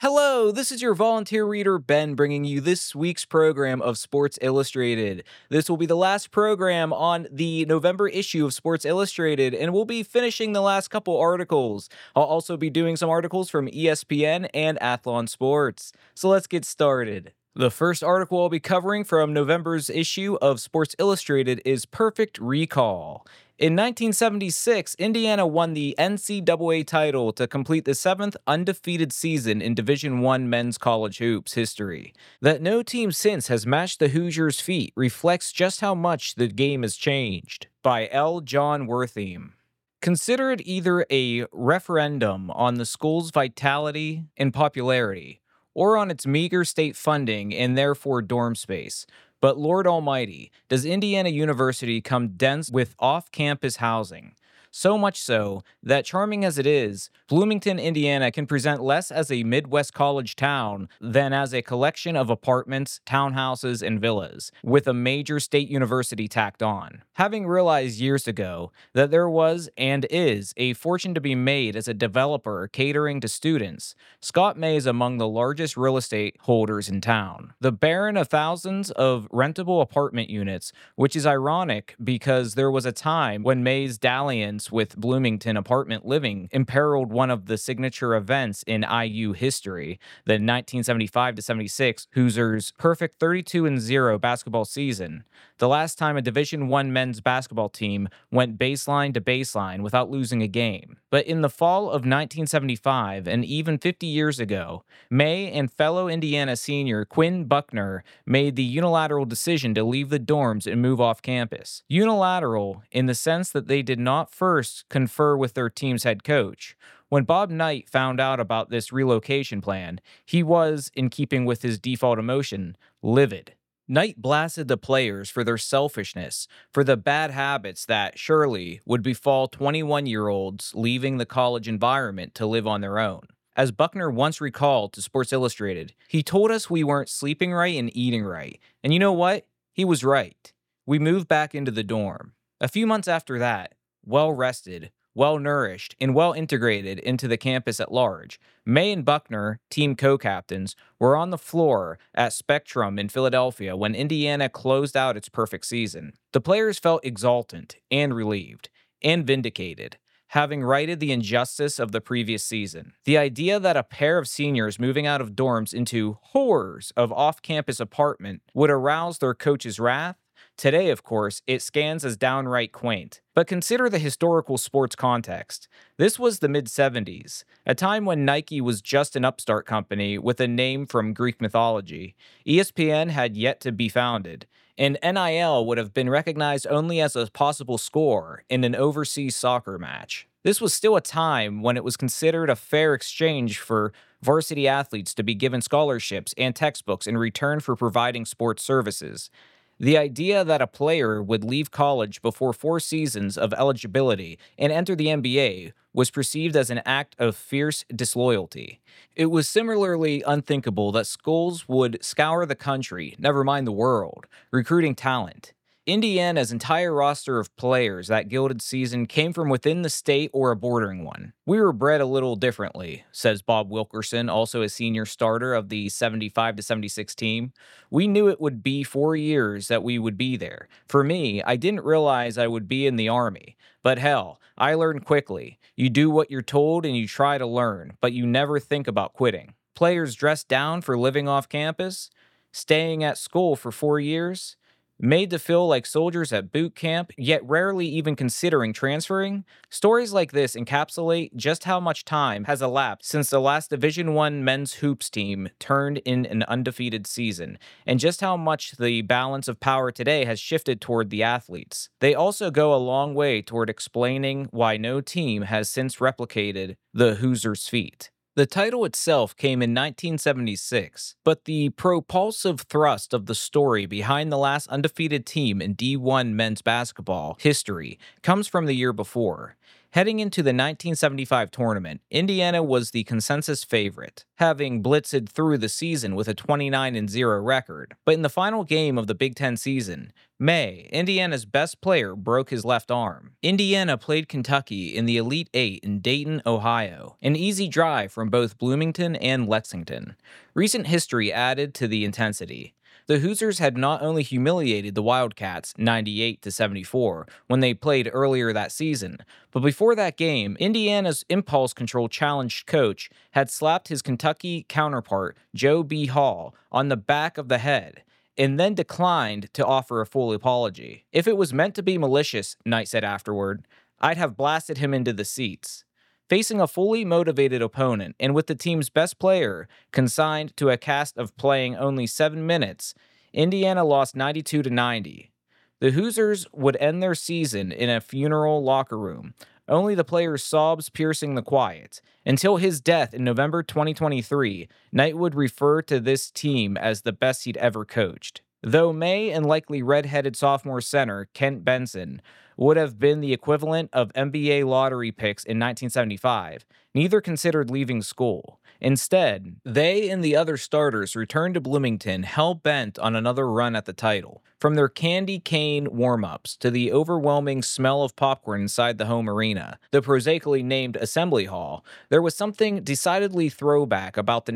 Hello, this is your volunteer reader, Ben, bringing you this week's program of Sports Illustrated. This will be the last program on the November issue of Sports Illustrated, and we'll be finishing the last couple articles. I'll also be doing some articles from ESPN and Athlon Sports. So let's get started. The first article I'll be covering from November's issue of Sports Illustrated is Perfect Recall. In 1976, Indiana won the NCAA title to complete the seventh undefeated season in Division I men's college hoops history. That no team since has matched the Hoosiers' feat reflects just how much the game has changed. By L. John Wertheim. Consider it either a referendum on the school's vitality and popularity, or on its meager state funding and therefore dorm space. But Lord Almighty, does Indiana University come dense with off-campus housing? So much so that, charming as it is, Bloomington, Indiana can present less as a Midwest college town than as a collection of apartments, townhouses, and villas, with a major state university tacked on. Having realized years ago that there was and is a fortune to be made as a developer catering to students, Scott May is among the largest real estate holders in town. The baron of thousands of rentable apartment units, which is ironic because there was a time when May's dalliance with Bloomington apartment living imperiled one of the signature events in IU history, the 1975-76 Hoosiers' perfect 32-0 basketball season, the last time a Division I men's basketball team went baseline to baseline without losing a game. But in the fall of 1975, and even 50 years ago, May and fellow Indiana senior Quinn Buckner made the unilateral decision to leave the dorms and move off campus. Unilateral in the sense that they did not first confer with their team's head coach. When Bob Knight found out about this relocation plan, he was, in keeping with his default emotion, livid. Knight blasted the players for their selfishness, for the bad habits that, surely, would befall 21-year-olds leaving the college environment to live on their own. As Buckner once recalled to Sports Illustrated, he told us we weren't sleeping right and eating right. And you know what? He was right. We moved back into the dorm. A few months after that, well-rested, well-nourished, and well-integrated into the campus at large, May and Buckner, team co-captains, were on the floor at Spectrum in Philadelphia when Indiana closed out its perfect season. The players felt exultant and relieved and vindicated, having righted the injustice of the previous season. The idea that a pair of seniors moving out of dorms into horrors of off-campus apartment would arouse their coach's wrath. Today, of course, it scans as downright quaint. But consider the historical sports context. This was the mid-70s, a time when Nike was just an upstart company with a name from Greek mythology. ESPN had yet to be founded, and NIL would have been recognized only as a possible score in an overseas soccer match. This was still a time when it was considered a fair exchange for varsity athletes to be given scholarships and textbooks in return for providing sports services. The idea that a player would leave college before 4 seasons of eligibility and enter the NBA was perceived as an act of fierce disloyalty. It was similarly unthinkable that schools would scour the country, never mind the world, recruiting talent. Indiana's entire roster of players that gilded season came from within the state or a bordering one. We were bred a little differently, says Bob Wilkerson, also a senior starter of the 75-76 team. We knew it would be 4 years that we would be there. For me, I didn't realize I would be in the Army. But hell, I learned quickly. You do what you're told and you try to learn, but you never think about quitting. Players dressed down for living off campus, staying at school for 4 years, made to feel like soldiers at boot camp, yet rarely even considering transferring. Stories like this encapsulate just how much time has elapsed since the last Division I men's hoops team turned in an undefeated season, and just how much the balance of power today has shifted toward the athletes. They also go a long way toward explaining why no team has since replicated the Hoosiers' feat. The title itself came in 1976, but the propulsive thrust of the story behind the last undefeated team in D1 men's basketball history comes from the year before. Heading into the 1975 tournament, Indiana was the consensus favorite, having blitzed through the season with a 29-0 record. But in the final game of the Big Ten season, May, Indiana's best player, broke his left arm. Indiana played Kentucky in the Elite Eight in Dayton, Ohio, an easy drive from both Bloomington and Lexington. Recent history added to the intensity. The Hoosiers had not only humiliated the Wildcats 98-74 when they played earlier that season, but before that game, Indiana's impulse control challenged coach had slapped his Kentucky counterpart, Joe B. Hall, on the back of the head, and then declined to offer a full apology. "If it was meant to be malicious," Knight said afterward, "I'd have blasted him into the seats." Facing a fully motivated opponent and with the team's best player consigned to a cast of playing only 7 minutes, Indiana lost 92-90. The Hoosiers would end their season in a funeral locker room, only the player's sobs piercing the quiet. Until his death in November 2023, Knight would refer to this team as the best he'd ever coached. Though May and likely red-headed sophomore center Kent Benson would have been the equivalent of NBA lottery picks in 1975, neither considered leaving school. Instead, they and the other starters returned to Bloomington hell-bent on another run at the title. From their candy cane warm-ups to the overwhelming smell of popcorn inside the home arena, the prosaically named Assembly Hall, there was something decidedly throwback about the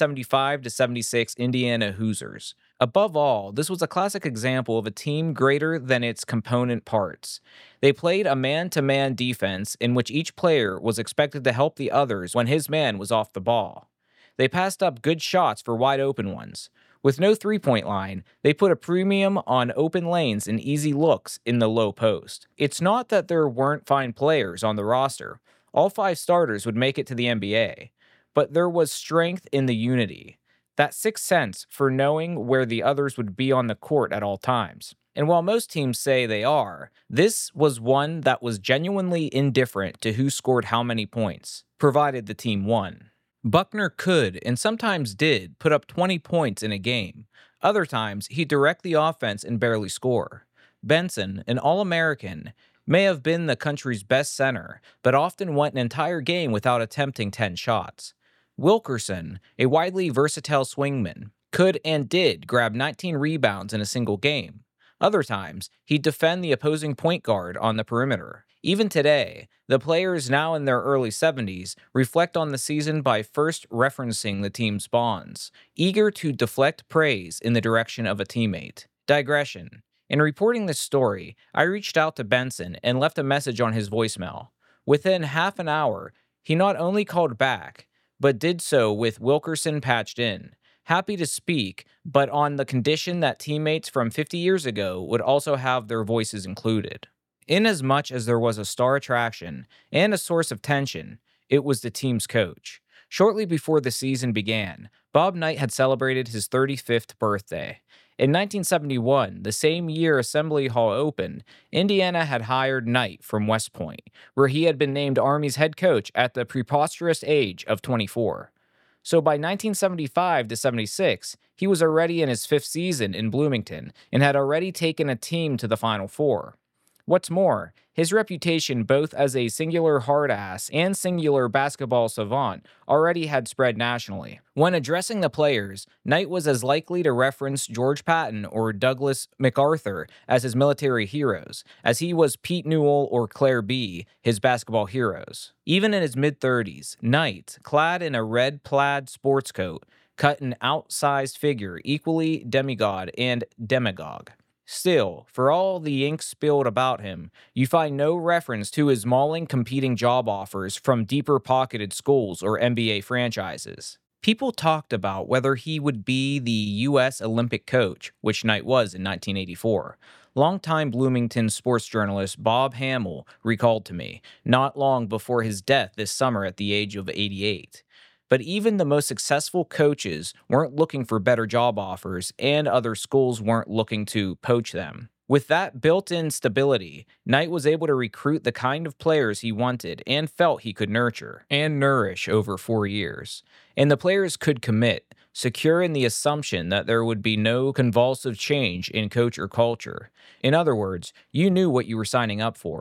1975-76 Indiana Hoosiers. Above all, this was a classic example of a team greater than its component parts. They played a man-to-man defense in which each player was expected to help the others when his man was off the ball. They passed up good shots for wide-open ones. With no three-point line, they put a premium on open lanes and easy looks in the low post. It's not that there weren't fine players on the roster. All 5 starters would make it to the NBA. But there was strength in the unity. That sixth sense for knowing where the others would be on the court at all times. And while most teams say they are, this was one that was genuinely indifferent to who scored how many points, provided the team won. Buckner could, and sometimes did, put up 20 points in a game. Other times, he'd direct the offense and barely score. Benson, an All-American, may have been the country's best center, but often went an entire game without attempting 10 shots. Wilkerson, a widely versatile swingman, could and did grab 19 rebounds in a single game. Other times, he'd defend the opposing point guard on the perimeter. Even today, the players now in their early 70s reflect on the season by first referencing the team's bonds, eager to deflect praise in the direction of a teammate. Digression. In reporting this story, I reached out to Benson and left a message on his voicemail. Within half an hour, he not only called back, but did so with Wilkerson patched in. Happy to speak, but on the condition that teammates from 50 years ago would also have their voices included. Inasmuch as there was a star attraction and a source of tension, it was the team's coach. Shortly before the season began, Bob Knight had celebrated his 35th birthday. In 1971, the same year Assembly Hall opened, Indiana had hired Knight from West Point, where he had been named Army's head coach at the preposterous age of 24. So by 1975-76, he was already in his 5th season in Bloomington and had already taken a team to the Final Four. What's more, his reputation both as a singular hard-ass and singular basketball savant already had spread nationally. When addressing the players, Knight was as likely to reference George Patton or Douglas MacArthur as his military heroes, as he was Pete Newell or Claire B., his basketball heroes. Even in his mid-30s, Knight, clad in a red plaid sports coat, cut an outsized figure equally demigod and demagogue. Still, for all the ink spilled about him, you find no reference to his mauling competing job offers from deeper-pocketed schools or NBA franchises. People talked about whether he would be the U.S. Olympic coach, which Knight was in 1984. Longtime Bloomington sports journalist Bob Hamill recalled to me, not long before his death this summer at the age of 88. But even the most successful coaches weren't looking for better job offers, and other schools weren't looking to poach them. With that built-in stability, Knight was able to recruit the kind of players he wanted and felt he could nurture and nourish over 4 years. And the players could commit, secure in the assumption that there would be no convulsive change in coach or culture. In other words, you knew what you were signing up for.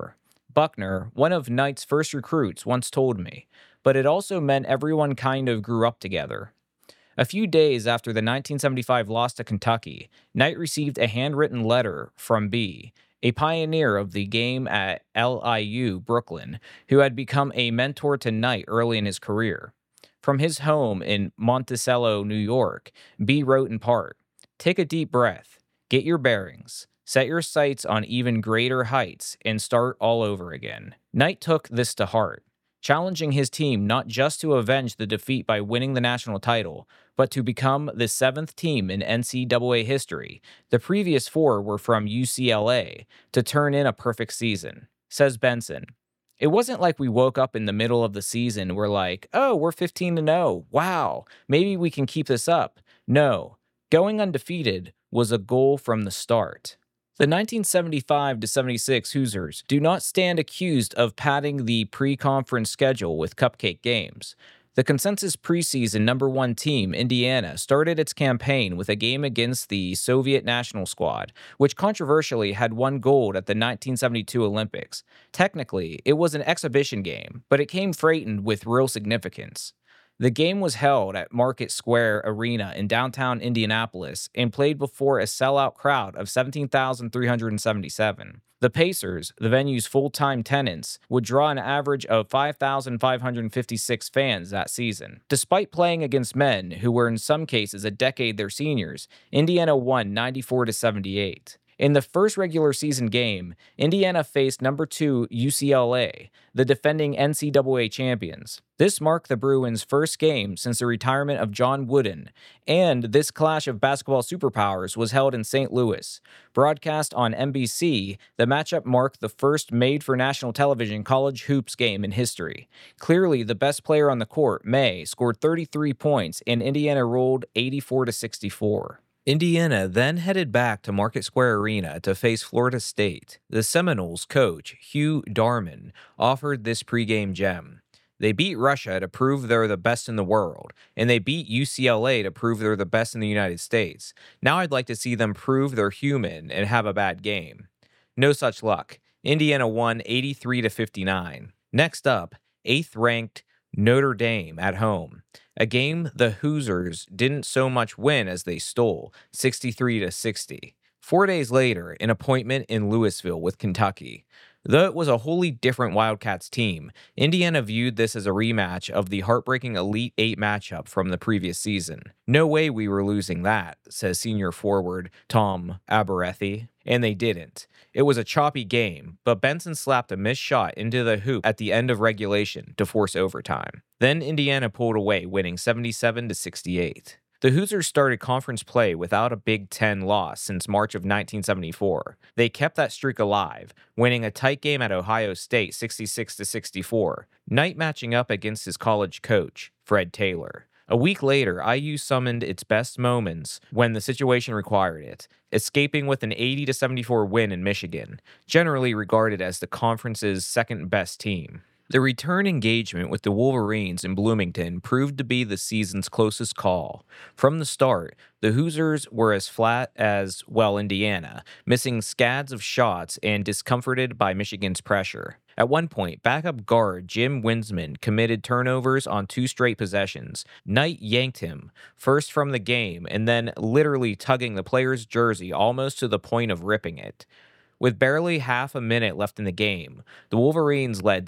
Buckner, one of Knight's first recruits, once told me, but it also meant everyone kind of grew up together. A few days after the 1975 loss to Kentucky, Knight received a handwritten letter from B, a pioneer of the game at LIU Brooklyn, who had become a mentor to Knight early in his career. From his home in Monticello, New York, B wrote in part, "Take a deep breath, get your bearings, set your sights on even greater heights, and start all over again." Knight took this to heart, challenging his team not just to avenge the defeat by winning the national title, but to become the 7th team in NCAA history, the previous 4 were from UCLA, to turn in a perfect season. Says Benson, "It wasn't like we woke up in the middle of the season, we're like, oh, we're 15-0, wow, maybe we can keep this up. No, going undefeated was a goal from the start." The 1975-76 Hoosiers do not stand accused of padding the pre-conference schedule with cupcake games. The consensus preseason number 1 team, Indiana, started its campaign with a game against the Soviet national squad, which controversially had won gold at the 1972 Olympics. Technically, it was an exhibition game, but it came freighted with real significance. The game was held at Market Square Arena in downtown Indianapolis and played before a sellout crowd of 17,377. The Pacers, the venue's full-time tenants, would draw an average of 5,556 fans that season. Despite playing against men who were in some cases a decade their seniors, Indiana won 94-78. In the first regular season game, Indiana faced number 2 UCLA, the defending NCAA champions. This marked the Bruins' first game since the retirement of John Wooden, and this clash of basketball superpowers was held in St. Louis. Broadcast on NBC, the matchup marked the first made-for-national television college hoops game in history. Clearly, the best player on the court, May, scored 33 points, and Indiana rolled 84-64. Indiana then headed back to Market Square Arena to face Florida State. The Seminoles coach, Hugh Darman, offered this pregame gem. They beat Russia to prove they're the best in the world, and they beat UCLA to prove they're the best in the United States. Now I'd like to see them prove they're human and have a bad game. No such luck. Indiana won 83-59. Next up, 8th-ranked Notre Dame at home. A game the Hoosiers didn't so much win as they stole, 63-60. 4 days later, an appointment in Louisville with Kentucky. Though it was a wholly different Wildcats team, Indiana viewed this as a rematch of the heartbreaking Elite Eight matchup from the previous season. "No way we were losing that," says senior forward Tom Aberethi. And they didn't. It was a choppy game, but Benson slapped a missed shot into the hoop at the end of regulation to force overtime. Then Indiana pulled away, winning 77-68. The Hoosiers started conference play without a Big Ten loss since March of 1974. They kept that streak alive, winning a tight game at Ohio State 66-64, Knight matching up against his college coach, Fred Taylor. A week later, IU summoned its best moments when the situation required it, escaping with an 80-74 win in Michigan, generally regarded as the conference's second-best team. The return engagement with the Wolverines in Bloomington proved to be the season's closest call. From the start, the Hoosiers were as flat as, well, Indiana, missing scads of shots and discomforted by Michigan's pressure. At one point, backup guard Jim Winsman committed turnovers on 2 straight possessions. Knight yanked him, first from the game and then literally tugging the player's jersey almost to the point of ripping it. With barely half a minute left in the game, the Wolverines led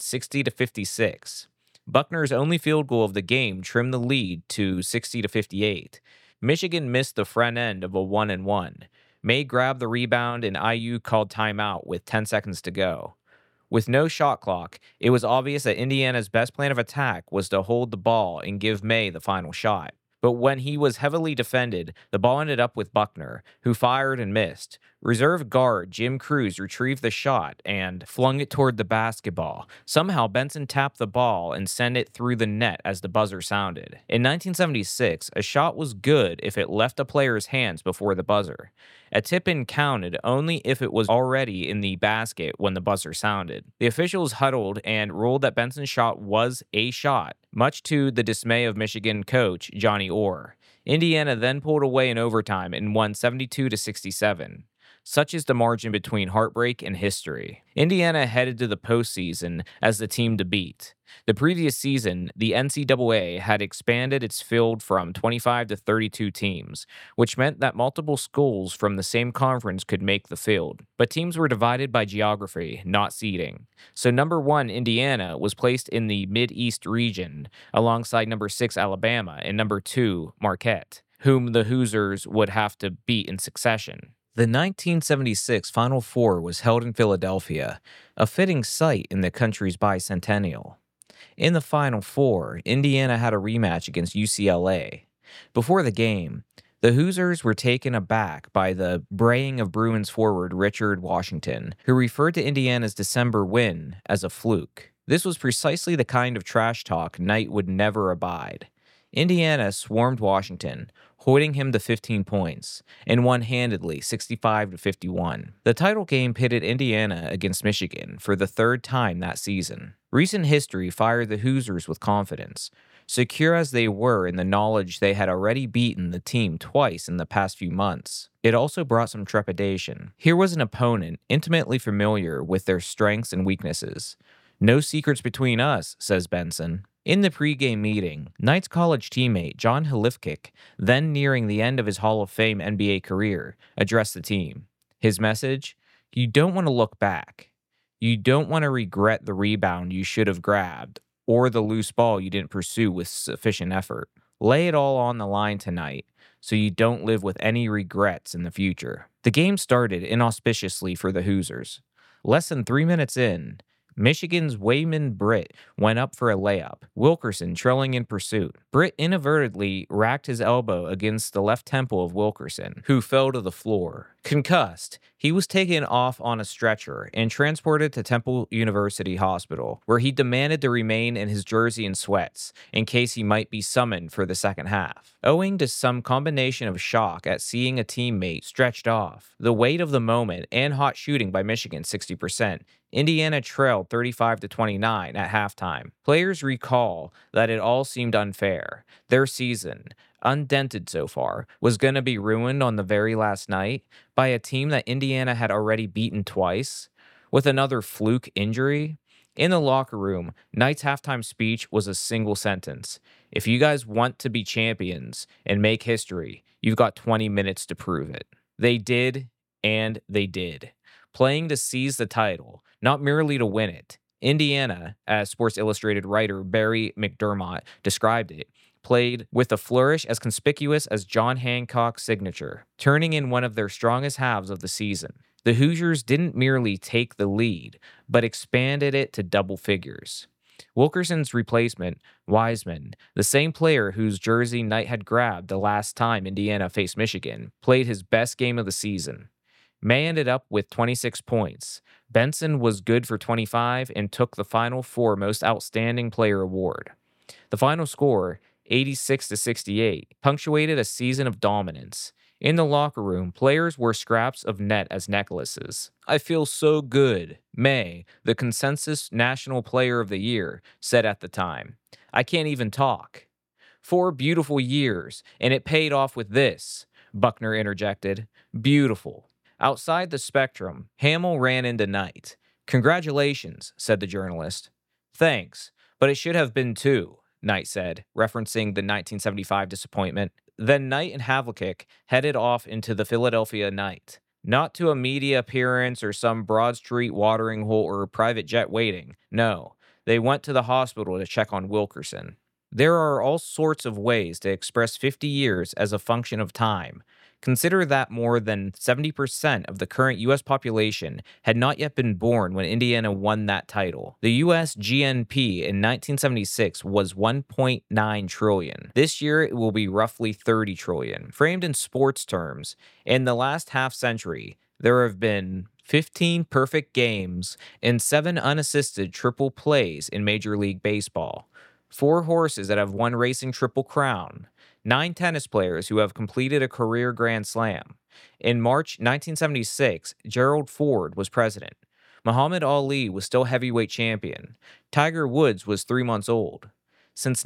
60-56. Buckner's only field goal of the game trimmed the lead to 60-58. Michigan missed the front end of a 1-and-1. May grabbed the rebound and IU called timeout with 10 seconds to go. With no shot clock, it was obvious that Indiana's best plan of attack was to hold the ball and give May the final shot. But when he was heavily defended, the ball ended up with Buckner, who fired and missed. Reserve guard Jim Crews retrieved the shot and flung it toward the basketball. Somehow, Benson tapped the ball and sent it through the net as the buzzer sounded. In 1976, a shot was good if it left a player's hands before the buzzer. A tip-in counted only if it was already in the basket when the buzzer sounded. The officials huddled and ruled that Benson's shot was a shot, much to the dismay of Michigan coach Johnny Orr. Indiana then pulled away in overtime and won 72-67. Such is the margin between heartbreak and history. Indiana headed to the postseason as the team to beat. The previous season, the NCAA had expanded its field from 25 to 32 teams, which meant that multiple schools from the same conference could make the field. But teams were divided by geography, not seeding. So number 1, Indiana, was placed in the Mid-East region, alongside number 6, Alabama, and number 2, Marquette, whom the Hoosiers would have to beat in succession. The 1976 Final Four was held in Philadelphia, a fitting site in the country's bicentennial. In the Final Four, Indiana had a rematch against UCLA. Before the game, the Hoosiers were taken aback by the braying of Bruins forward Richard Washington, who referred to Indiana's December win as a fluke. This was precisely the kind of trash talk Knight would never abide. Indiana swarmed Washington, holding him to 15 points, and won handedly 65-51. The title game pitted Indiana against Michigan for the third time that season. Recent history fired the Hoosiers with confidence, secure as they were in the knowledge they had already beaten the team twice in the past few months. It also brought some trepidation. Here was an opponent intimately familiar with their strengths and weaknesses. "No secrets between us," says Benson. In the pregame meeting, Knight's college teammate John Halifkick, then nearing the end of his Hall of Fame NBA career, addressed the team. His message? You don't want to look back. You don't want to regret the rebound you should have grabbed or the loose ball you didn't pursue with sufficient effort. Lay it all on the line tonight so you don't live with any regrets in the future. The game started inauspiciously for the Hoosiers. Less than 3 minutes in, Michigan's Wayman Britt went up for a layup, Wilkerson trailing in pursuit. Britt inadvertently racked his elbow against the left temple of Wilkerson, who fell to the floor. Concussed, he was taken off on a stretcher and transported to Temple University Hospital, where he demanded to remain in his jersey and sweats in case he might be summoned for the second half. Owing to some combination of shock at seeing a teammate stretched off, the weight of the moment, and hot shooting by Michigan 60%, Indiana trailed 35-29 at halftime. Players recall that it all seemed unfair. Their season, undented so far, was going to be ruined on the very last night by a team that Indiana had already beaten twice, with another fluke injury. In the locker room, Knight's halftime speech was a single sentence. If you guys want to be champions and make history, you've got 20 minutes to prove it. They did, and they did. Playing to seize the title, not merely to win it. Indiana, as Sports Illustrated writer Barry McDermott described it, played with a flourish as conspicuous as John Hancock's signature, turning in one of their strongest halves of the season. The Hoosiers didn't merely take the lead, but expanded it to double figures. Wilkerson's replacement, Wiseman, the same player whose jersey Knight had grabbed the last time Indiana faced Michigan, played his best game of the season. May ended up with 26 points. Benson was good for 25 and took the Final Four Most Outstanding Player award. The final score, 86-68, punctuated a season of dominance. In the locker room, players wore scraps of net as necklaces. "I feel so good," May, the consensus National Player of the Year, said at the time. "I can't even talk." 4 beautiful years, and it paid off with this, Buckner interjected. Beautiful. Outside the Spectrum, Hamill ran into Knight. "Congratulations," said the journalist. "Thanks, but it should have been 2, Knight said, referencing the 1975 disappointment. Then Knight and Havlicek headed off into the Philadelphia night. Not to a media appearance or some Broad Street watering hole or private jet waiting. No, they went to the hospital to check on Wilkerson. There are all sorts of ways to express 50 years as a function of time. Consider that more than 70% of the current U.S. population had not yet been born when Indiana won that title. The U.S. GNP in 1976 was $1.9 trillion. This year, it will be roughly $30 trillion. Framed in sports terms, in the last half century, there have been 15 perfect games and 7 unassisted triple plays in Major League Baseball. 4 horses that have won racing Triple Crown. 9 tennis players who have completed a career Grand Slam. In March 1976, Gerald Ford was president. Muhammad Ali was still heavyweight champion. Tiger Woods was 3 months old. Since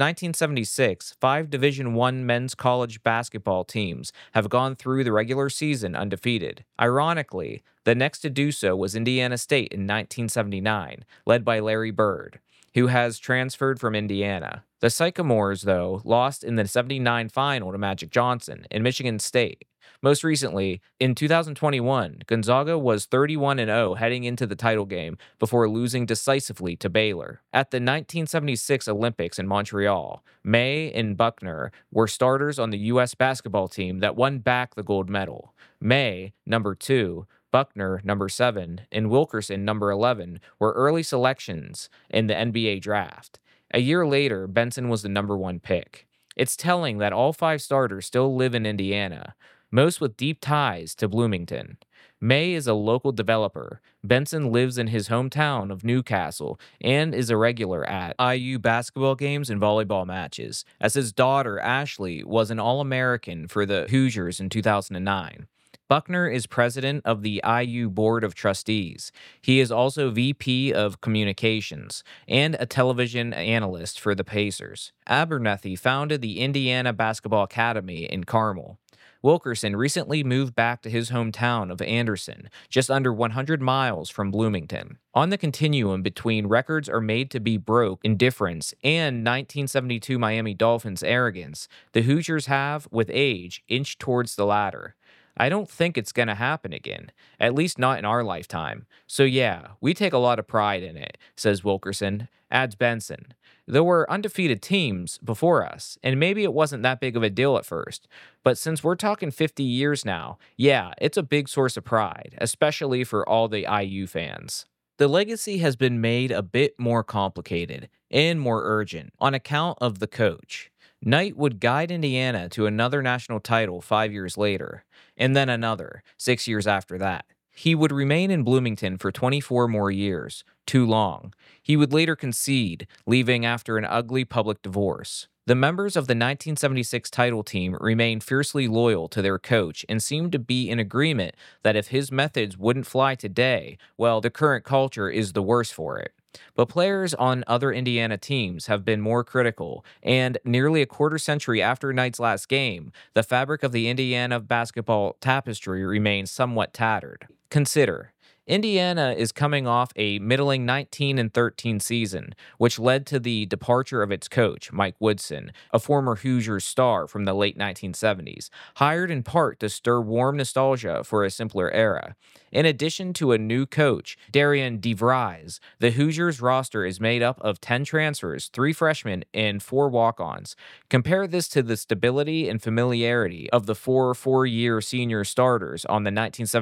1976, 5 Division I men's college basketball teams have gone through the regular season undefeated. Ironically, the next to do so was Indiana State in 1979, led by Larry Bird, who has transferred from Indiana. The Sycamores, though, lost in the 79 final to Magic Johnson in Michigan State. Most recently, in 2021, Gonzaga was 31-0 heading into the title game before losing decisively to Baylor. At the 1976 Olympics in Montreal, May and Buckner were starters on the U.S. basketball team that won back the gold medal. May, number 2, Buckner, number 7, and Wilkerson, number 11, were early selections in the NBA draft. A year later, Benson was the number 1 pick. It's telling that all 5 starters still live in Indiana, most with deep ties to Bloomington. May is a local developer. Benson lives in his hometown of Newcastle and is a regular at IU basketball games and volleyball matches, as his daughter, Ashley, was an All-American for the Hoosiers in 2009. Buckner is president of the IU Board of Trustees. He is also VP of Communications and a television analyst for the Pacers. Abernethy founded the Indiana Basketball Academy in Carmel. Wilkerson recently moved back to his hometown of Anderson, just under 100 miles from Bloomington. On the continuum between records are made to be broke indifference and 1972 Miami Dolphins arrogance, the Hoosiers have, with age, inched towards the latter. I don't think it's going to happen again, at least not in our lifetime. So yeah, we take a lot of pride in it, says Wilkerson. Adds Benson. There were undefeated teams before us, and maybe it wasn't that big of a deal at first. But since we're talking 50 years now, yeah, it's a big source of pride, especially for all the IU fans. The legacy has been made a bit more complicated and more urgent on account of the coach. Knight would guide Indiana to another national title 5 years later, and then another 6 years after that. He would remain in Bloomington for 24 more years, too long. He would later concede, leaving after an ugly public divorce. The members of the 1976 title team remained fiercely loyal to their coach and seemed to be in agreement that if his methods wouldn't fly today, well, the current culture is the worse for it. But players on other Indiana teams have been more critical, and nearly a quarter century after Knight's last game, the fabric of the Indiana basketball tapestry remains somewhat tattered. Consider, Indiana is coming off a middling 19-13 season, which led to the departure of its coach, Mike Woodson, a former Hoosiers star from the late 1970s, hired in part to stir warm nostalgia for a simpler era. In addition to a new coach, Darian DeVries, the Hoosiers roster is made up of 10 transfers, 3 freshmen, and 4 walk-ons. Compare this to the stability and familiarity of the 4 four-year senior starters on the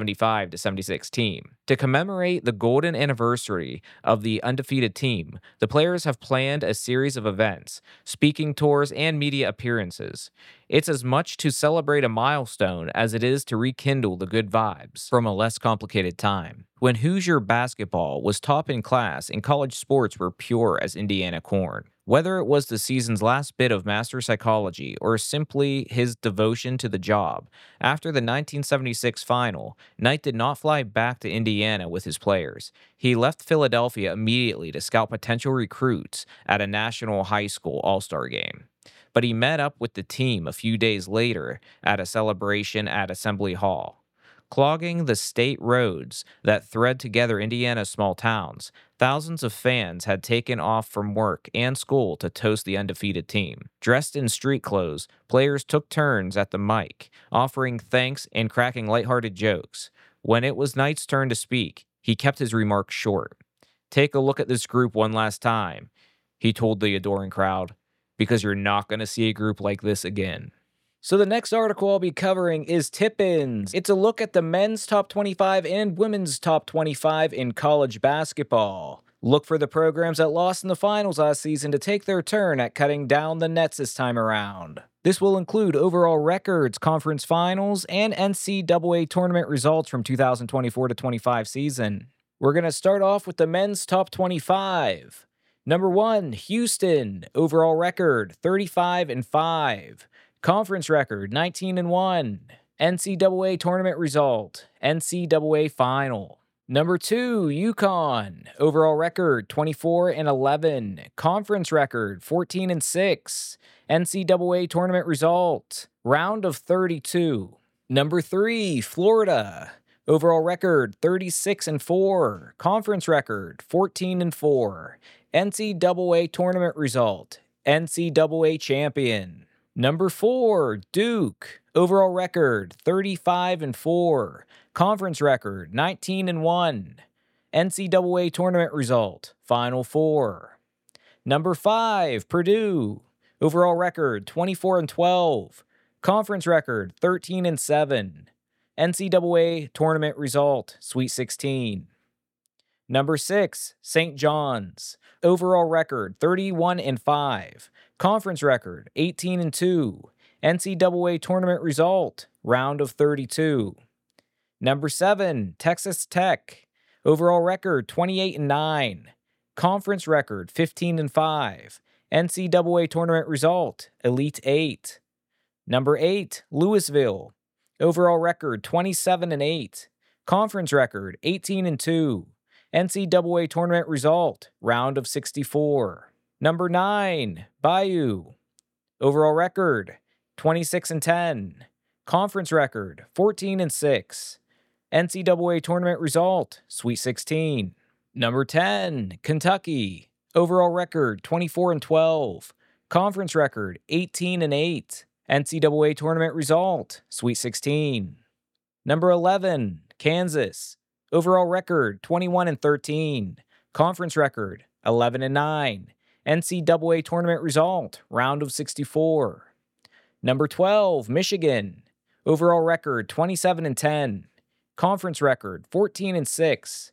1975-76 team. To commemorate the golden anniversary of the undefeated team, the players have planned a series of events, speaking tours, and media appearances. It's as much to celebrate a milestone as it is to rekindle the good vibes from a less complicated time, when Hoosier basketball was top in class and college sports were pure as Indiana corn. Whether it was the season's last bit of master psychology or simply his devotion to the job, after the 1976 final, Knight did not fly back to Indiana with his players. He left Philadelphia immediately to scout potential recruits at a national high school all-star game. But he met up with the team a few days later at a celebration at Assembly Hall. Clogging the state roads that thread together Indiana's small towns, thousands of fans had taken off from work and school to toast the undefeated team. Dressed in street clothes, players took turns at the mic, offering thanks and cracking lighthearted jokes. When it was Knight's turn to speak, he kept his remarks short. "Take a look at this group one last time," he told the adoring crowd, "because you're not going to see a group like this again." So the next article I'll be covering is Tip-Ins. It's a look at the men's top 25 and women's top 25 in college basketball. Look for the programs that lost in the finals last season to take their turn at cutting down the nets this time around. This will include overall records, conference finals, and NCAA tournament results from 2024-25 season. We're going to start off with the men's top 25. Number 1, Houston. Overall record, 35-5. Conference record, 19-1. NCAA tournament result, NCAA final. Number 2, UConn. Overall record 24-11. Conference record 14-6. NCAA tournament result round of 32. Number 3, Florida. Overall record 36-4. Conference record 14-4. NCAA tournament result NCAA champion. Number 4, Duke. Overall record 35-4. Conference record 19-1. NCAA tournament result Final Four. Number 5, Purdue. Overall record 24-12. Conference record 13-7. NCAA tournament result Sweet 16. Number 6, St. John's. Overall record 31-5. Conference record 18-2. NCAA tournament result round of 32. Number 7, Texas Tech. Overall record 28-9. Conference record 15-5. NCAA tournament result Elite 8. Number 8, Louisville. Overall record 27-8. Conference record 18-2. NCAA tournament result round of 64. Number 9, Bayou. Overall record 26-10. Conference record 14-6. NCAA tournament result Sweet 16. Number 10, Kentucky. Overall record 24-12. Conference record 18-8. NCAA tournament result Sweet 16. Number 11, Kansas. Overall record 21-13. Conference record 11-9. NCAA tournament result round of 64. Number 12, Michigan. Overall record 27-10. Conference record 14-6.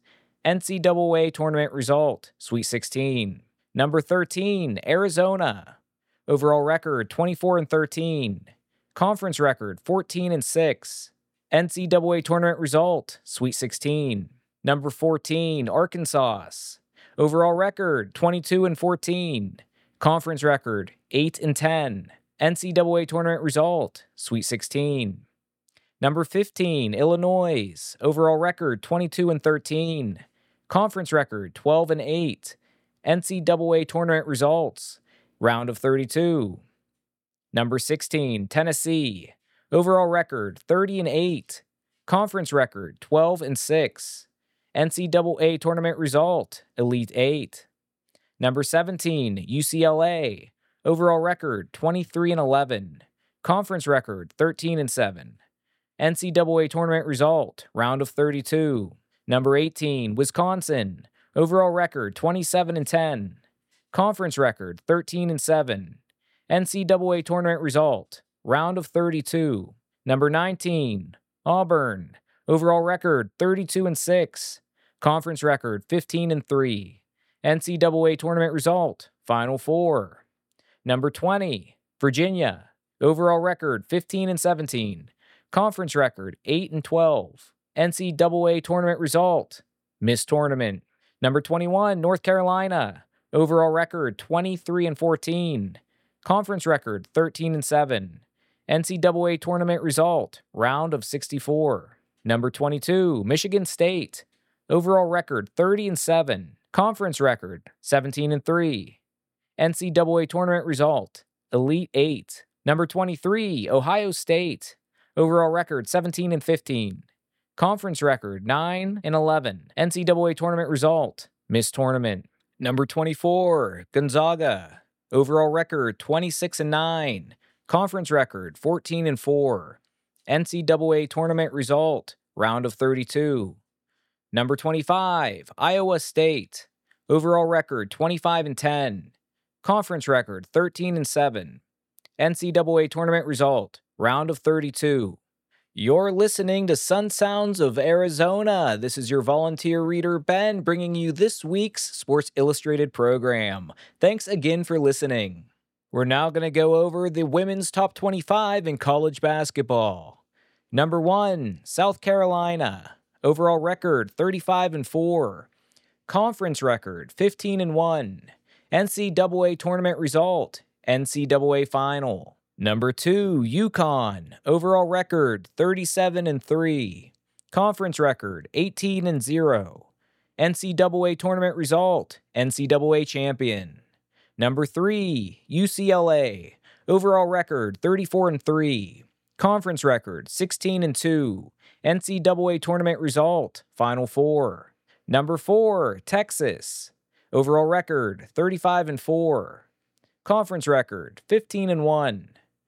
NCAA tournament result Sweet 16. Number 13, Arizona. Overall record 24-13. Conference record 14-6. NCAA tournament result Sweet 16. Number 14, Arkansas. Overall record 22-14. Conference record 8-10. NCAA tournament result Sweet 16. Number 15, Illinois. Overall record 22-13. Conference record 12-8. NCAA tournament results round of 32. Number 16, Tennessee. Overall record 30-8. Conference record 12-6. NCAA tournament result Elite 8. Number 17, UCLA. Overall record 23-11. Conference record 13-7. NCAA tournament result round of 32. Number 18, Wisconsin. Overall record 27-10. Conference record 13-7. NCAA tournament result round of 32. Number 19, Auburn. Overall record 32-6. Conference record 15-3. NCAA tournament result Final Four. Number 20, Virginia. Overall record 15-17. Conference record 8-12. NCAA tournament result Missed tournament. Number 21, North Carolina. Overall record 23-14. Conference record 13-7. NCAA tournament result round of 64. Number 22, Michigan State. Overall record 30-7. Conference record 17-3. NCAA tournament result Elite 8. Number 23, Ohio State. Overall record 17-15. Conference record 9-11. NCAA tournament result Missed tournament. Number 24, Gonzaga. Overall record 26-9. Conference record 14-4. NCAA tournament result round of 32. Number 25, Iowa State. Overall record 25-10. Conference record 13-7. NCAA tournament result round of 32. You're listening to Sun Sounds of Arizona. This is your volunteer reader, Ben, bringing you this week's Sports Illustrated program. Thanks again for listening. We're now going to go over the women's top 25 in college basketball. Number 1, South Carolina. Overall record 35-4. Conference record 15-1. NCAA tournament result NCAA final. Number 2, UConn. Overall record 37-3. Conference record 18-0. NCAA tournament result, NCAA champion. Number 3, UCLA. Overall record 34-3. Conference record 16-2. NCAA tournament result, Final Four. Number 4, Texas. Overall record 35-4. Conference record 15-1.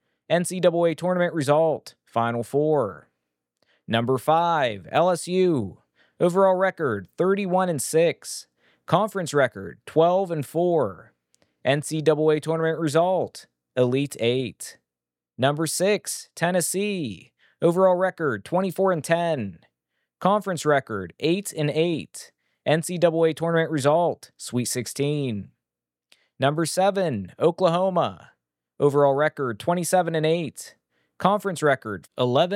NCAA tournament result, Final Four. Number 5, LSU. Overall record 31-6. Conference record 12-4. NCAA tournament result, Elite 8. Number 6, Tennessee. Overall record 24-10. Conference record 8-8. NCAA tournament result, Sweet 16. Number 7, Oklahoma. Overall record 27-8. Conference record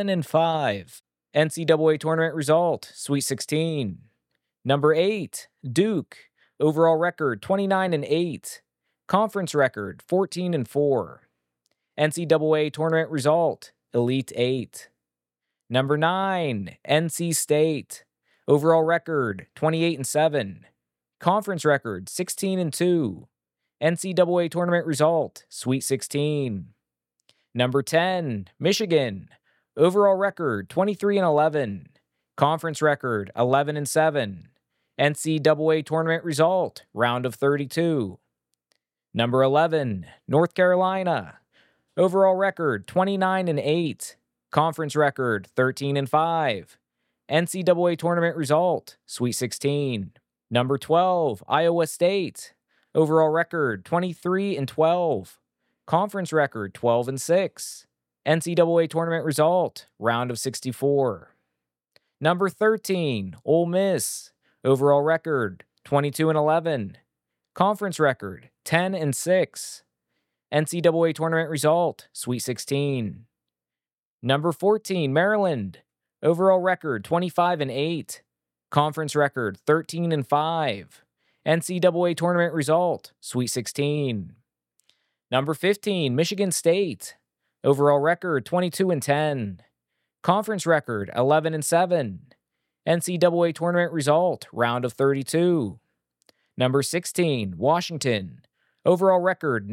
11-5. NCAA tournament result, Sweet 16. Number 8, Duke. Overall record 29-8. Conference record 14-4. NCAA tournament result, Elite 8. Number 9, NC State. Overall record 28-7. Conference record 16-2. NCAA tournament result, Sweet 16. Number 10, Michigan. Overall record 23-11. Conference record 11-7. NCAA tournament result, round of 32. Number 11, North Carolina. Overall record 29-8. Conference record 13-5. NCAA tournament result, Sweet 16. Number 12, Iowa State. Overall record 23-12. Conference record 12-6. NCAA tournament result, round of 64. Number 13, Ole Miss. Overall record 22-11. Conference record 10-6. NCAA tournament result, Sweet 16. Number 14, Maryland. Overall record 25-8. Conference record 13-5. NCAA tournament result, Sweet 16. Number 15, Michigan State. Overall record 22-10. Conference record 11-7. NCAA tournament result, round of 32. Number 16, Washington. Overall record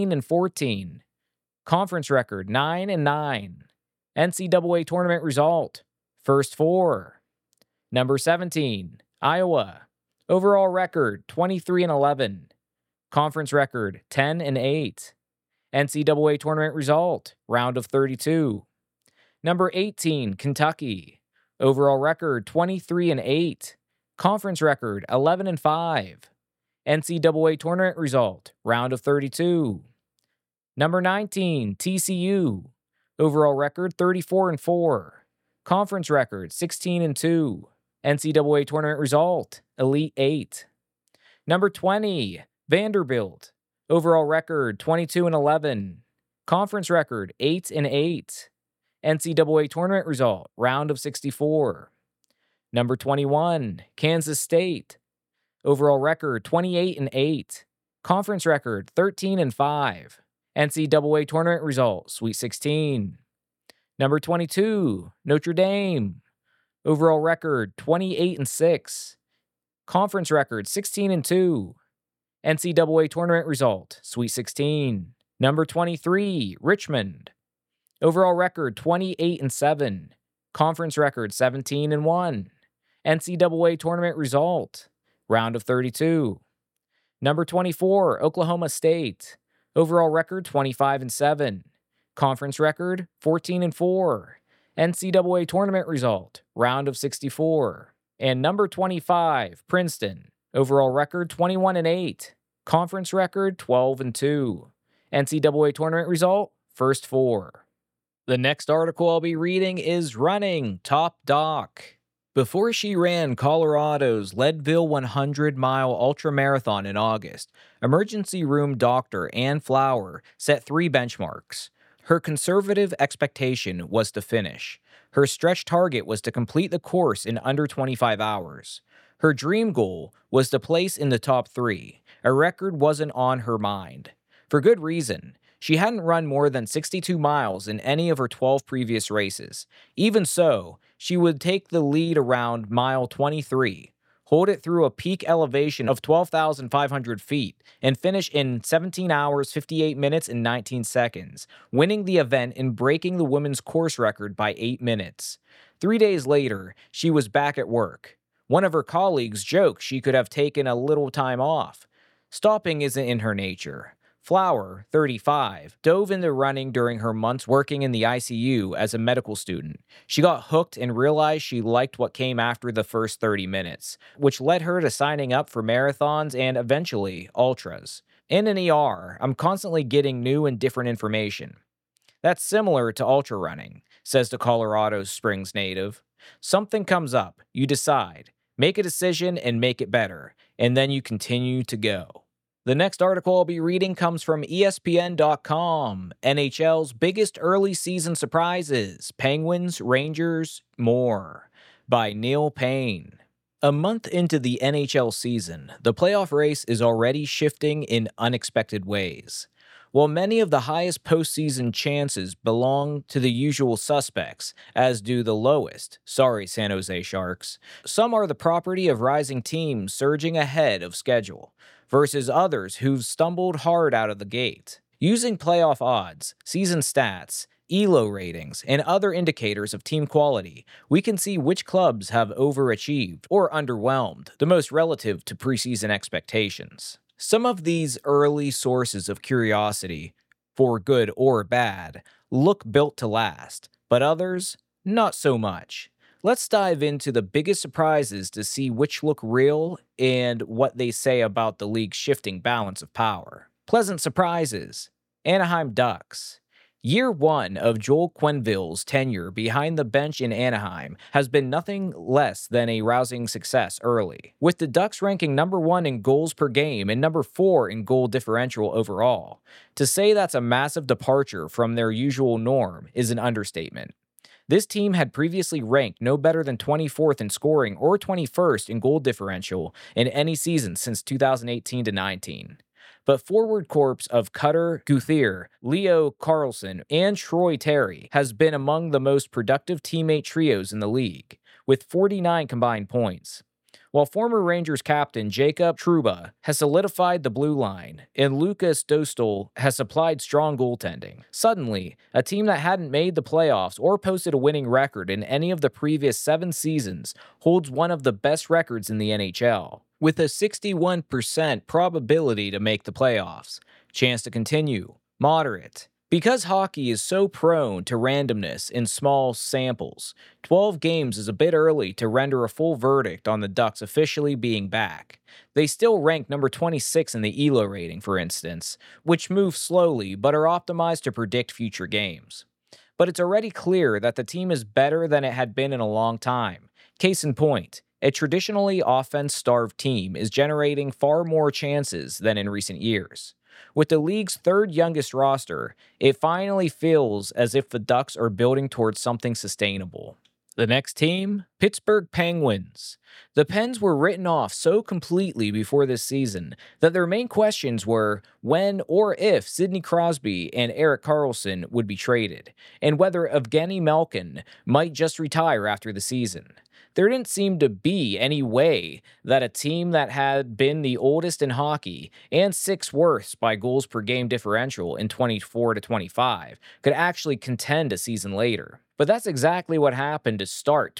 19-14. Conference record 9-9. NCAA tournament result, first four. Number 17, Iowa. Overall record 23-11. Conference record 10-8. NCAA tournament result, round of 32. Number 18, Kentucky. Overall record 23-8. Conference record 11-5. NCAA tournament result, round of 32. Number 19, TCU. Overall record 34-4. Conference record 16-2. NCAA tournament result, Elite 8. Number 20, Vanderbilt. Overall record 22-11. Conference record 8-8. NCAA tournament result, round of 64. Number 21, Kansas State. Overall record 28-8. Conference record 13-5. NCAA tournament result, Sweet 16. Number 22, Notre Dame. Overall record 28-6. Conference record 16-2. NCAA tournament result, Sweet 16. Number 23, Richmond. Overall record 28-7. Conference record 17-1. NCAA tournament result, round of 32. Number 24, Oklahoma State. Overall record 25-7. Conference record 14-4. NCAA tournament result, round of 64. And number 25, Princeton. Overall record 21-8. Conference record 12-2. NCAA tournament result, first four. The next article I'll be reading is Running Top Doc. Before she ran Colorado's Leadville 100-mile ultramarathon in August, emergency room doctor Ann Flower set 3 benchmarks. Her conservative expectation was to finish. Her stretch target was to complete the course in under 25 hours. Her dream goal was to place in the top 3. A record wasn't on her mind. For good reason. She hadn't run more than 62 miles in any of her 12 previous races. Even so, she would take the lead around mile 23, hold it through a peak elevation of 12,500 feet, and finish in 17 hours, 58 minutes, and 19 seconds, winning the event and breaking the women's course record by 8 minutes. 3 days later, she was back at work. One of her colleagues joked she could have taken a little time off. Stopping isn't in her nature. Flower, 35, dove into running during her months working in the ICU as a medical student. She got hooked and realized she liked what came after the first 30 minutes, which led her to signing up for marathons and eventually ultras. In an ER, I'm constantly getting new and different information. That's similar to ultra running, says the Colorado Springs native. Something comes up, you decide, make a decision and make it better, and then you continue to go. The next article I'll be reading comes from ESPN.com. NHL's biggest early season surprises, Penguins, Rangers, more, by Neil Payne. A month into the NHL season, the playoff race is already shifting in unexpected ways. While many of the highest postseason chances belong to the usual suspects, as do the lowest, sorry San Jose Sharks, some are the property of rising teams surging ahead of schedule, versus others who've stumbled hard out of the gate. Using playoff odds, season stats, ELO ratings, and other indicators of team quality, we can see which clubs have overachieved or underwhelmed, the most relative to preseason expectations. Some of these early sources of curiosity, for good or bad, look built to last, but others, not so much. Let's dive into the biggest surprises to see which look real and what they say about the league's shifting balance of power. Pleasant surprises. Anaheim Ducks. Year one of Joel Quenneville's tenure behind the bench in Anaheim has been nothing less than a rousing success early, with the Ducks ranking number 1 in goals per game and number 4 in goal differential overall. To say that's a massive departure from their usual norm is an understatement. This team had previously ranked no better than 24th in scoring or 21st in goal differential in any season since 2018-19. But forward corps of Cutter Gauthier, Leo Carlsson, and Troy Terry has been among the most productive teammate trios in the league, with 49 combined points. While former Rangers captain Jacob Trouba has solidified the blue line, and Lucas Dostal has supplied strong goaltending, suddenly, a team that hadn't made the playoffs or posted a winning record in any of the previous 7 seasons holds one of the best records in the NHL, with a 61% probability to make the playoffs. Chance to continue, moderate. Because hockey is so prone to randomness in small samples, 12 games is a bit early to render a full verdict on the Ducks officially being back. They still rank number 26 in the ELO rating, for instance, which move slowly but are optimized to predict future games. But it's already clear that the team is better than it had been in a long time. Case in point, a traditionally offense-starved team is generating far more chances than in recent years. With the league's third youngest roster, it finally feels as if the Ducks are building towards something sustainable. The next team? Pittsburgh Penguins. The Pens were written off so completely before this season that their main questions were when or if Sidney Crosby and Erik Karlsson would be traded, and whether Evgeny Malkin might just retire after the season. There didn't seem to be any way that a team that had been the oldest in hockey and 6th worst by goals per game differential in 24-25 could actually contend a season later. But that's exactly what happened to start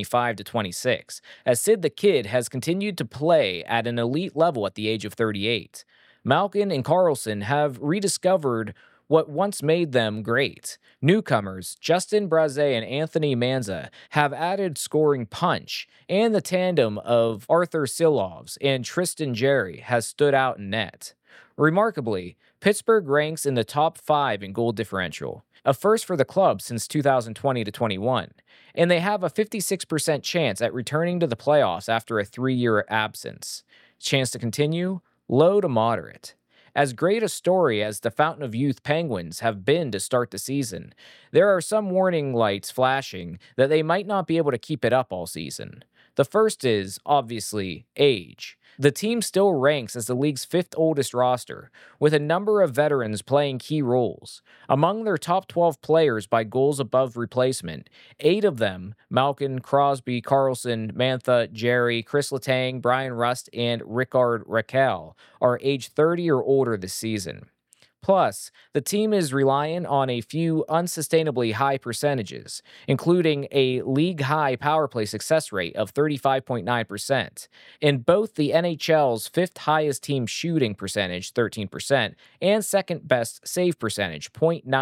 2025-26, as Sid the Kid has continued to play at an elite level at the age of 38. Malkin and Karlsson have rediscovered what once made them great. Newcomers Justin Braze and Anthony Manza have added scoring punch, and the tandem of Arthur Silovs and Tristan Jarry has stood out in net. Remarkably, Pittsburgh ranks in the top 5 in goal differential, a first for the club since 2020-21, and they have a 56% chance at returning to the playoffs after a 3-year absence. Chance to continue? Low to moderate. As great a story as the Fountain of Youth Penguins have been to start the season, there are some warning lights flashing that they might not be able to keep it up all season. The first is, obviously, age. The team still ranks as the league's fifth oldest roster, with a number of veterans playing key roles. Among their top 12 players by goals above replacement, 8 of them, Malkin, Crosby, Carlson, Mantha, Jerry, Chris Letang, Brian Rust, and Rickard Rakell, are age 30 or older this season. Plus, the team is reliant on a few unsustainably high percentages, including a league-high power play success rate of 35.9%, and both the NHL's fifth highest team shooting percentage, 13%, and second best save percentage,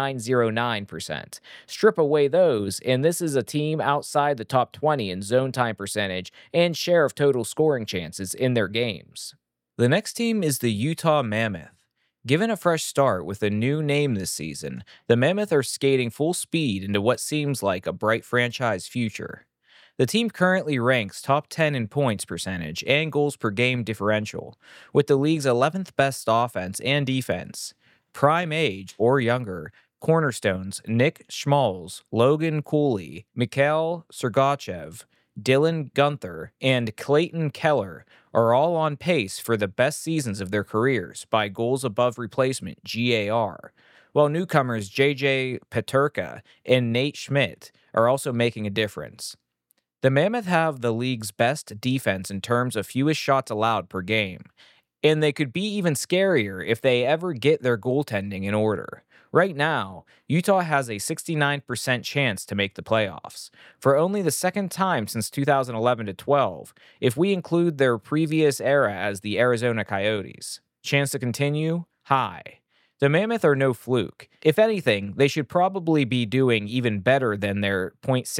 0.909%. Strip away those, and this is a team outside the top 20 in zone time percentage and share of total scoring chances in their games. The next team is the Utah Mammoth. Given a fresh start with a new name this season, the Mammoth are skating full speed into what seems like a bright franchise future. The team currently ranks top 10 in points percentage and goals per game differential, with the league's 11th best offense and defense. Prime age, or younger, cornerstones Nick Schmalz, Logan Cooley, Mikhail Sergachev, Dylan Gunther, and Clayton Keller are all on pace for the best seasons of their careers by goals above replacement GAR, while newcomers JJ Peterka and Nate Schmidt are also making a difference. The Mammoth have the league's best defense in terms of fewest shots allowed per game, and they could be even scarier if they ever get their goaltending in order. Right now, Utah has a 69% chance to make the playoffs, for only the second time since 2011-12, if we include their previous era as the Arizona Coyotes. Chance to continue? High. The Mammoth are no fluke. If anything, they should probably be doing even better than their